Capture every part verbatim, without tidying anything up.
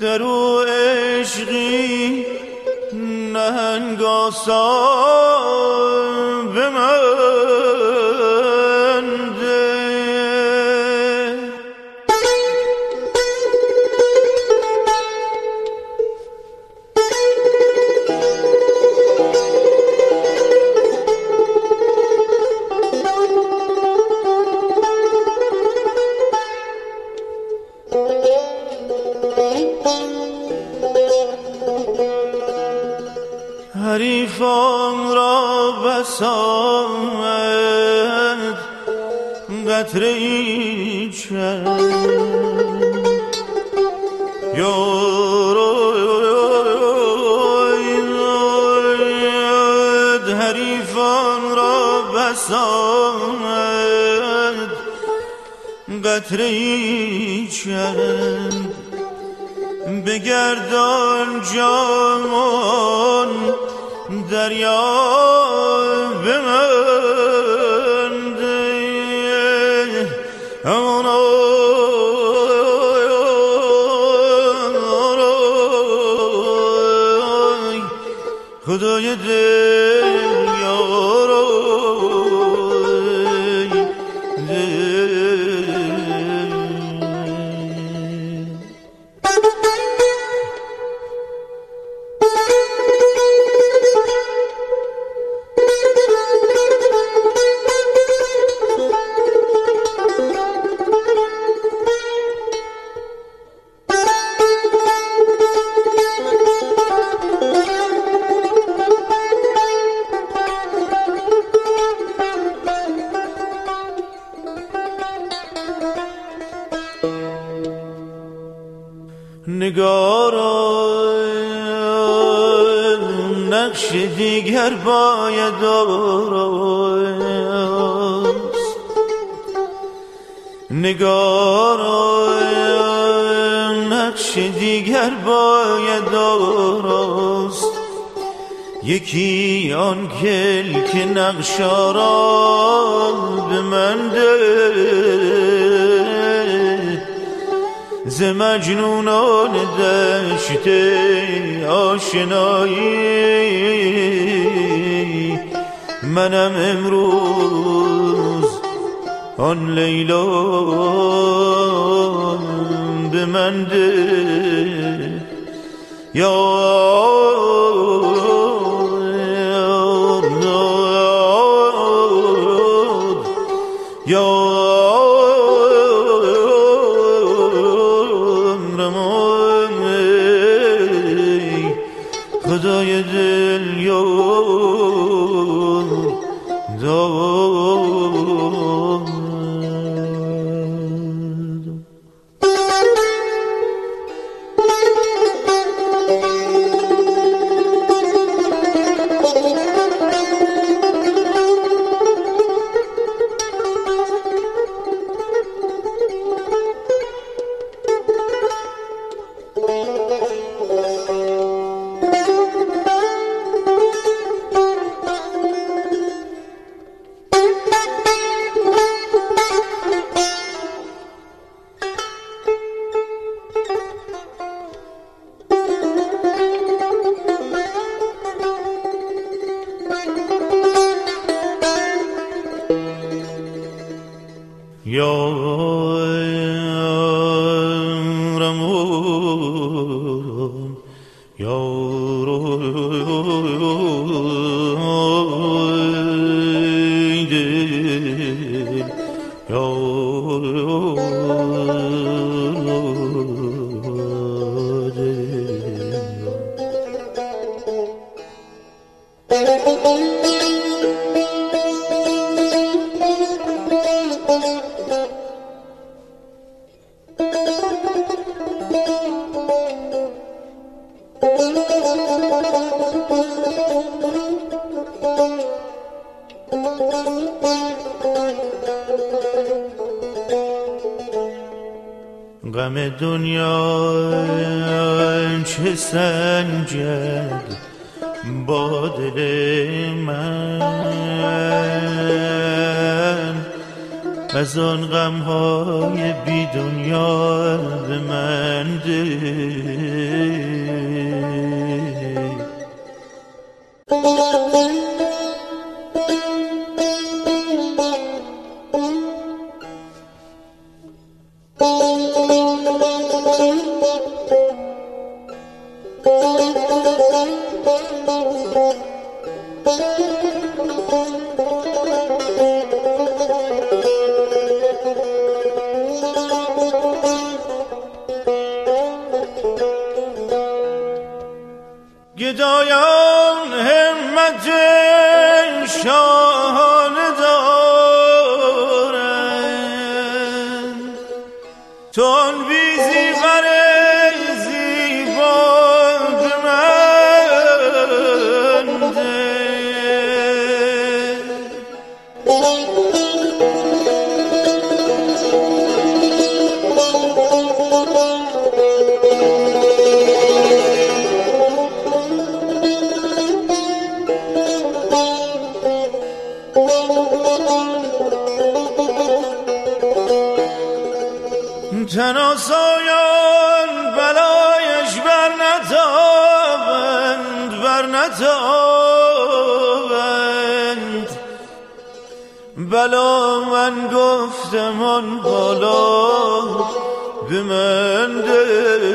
درو عشقی نهنگ آسان به من حریفان را بسامد قطره ای چند یارد حریفان را بسامد قطره ای چند بگردان جامان دریا به من ده خدای دل یارای دل نگارا نقش دیگر باید درست نگارا نقش دیگر باید درست یکی آن کل که نقشا را به من ده ز مجنونان دشت آشنایی منم امروز آن لیلا به من ده یا یا خدای دل یار داد یارم یارای دل غم دنیا چه سنجد با دل من از آن غمهای بی دنیا به من ده. گدایان همت شاهانه دارند، تون بیزی غر زیبا به من ده. تناسایان بلایش بر نتابند بر نتابند بلا من گفتم آن بالا به من ده.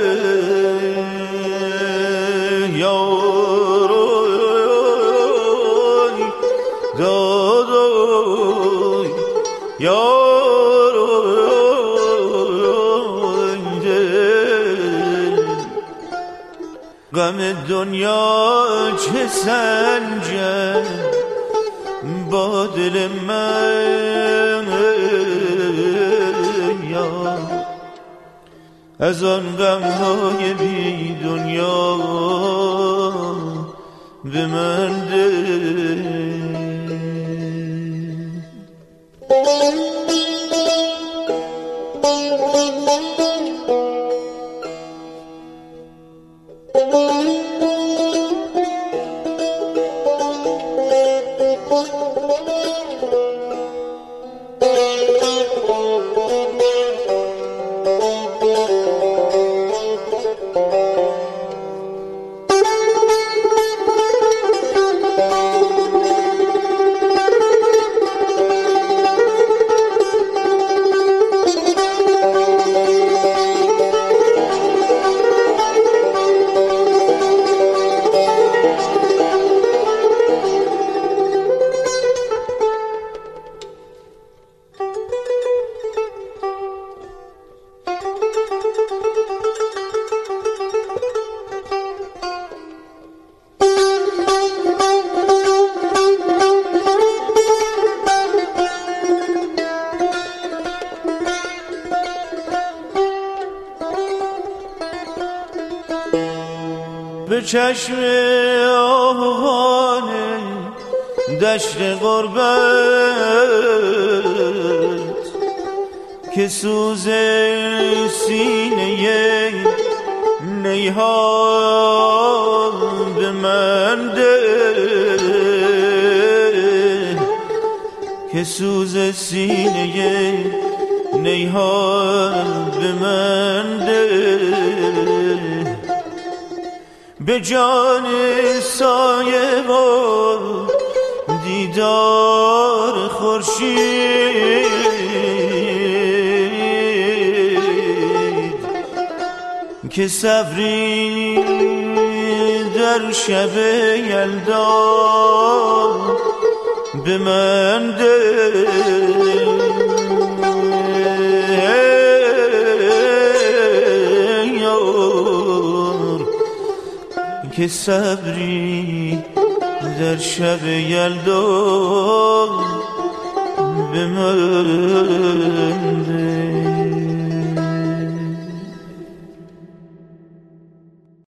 یاروی دادوی یاروی غم دنیا چه سنجد با دل من، یا از آن غمهای بی دنیا به من ده. به چشم آهوان دشت غربت که سوز سینه نیها به من ده، که سوز سینه نیها به من ده. به جان سایه و دیدار خورشید که صبری در شب یلدا به من ده. که صبری در شب یلدا به من ده.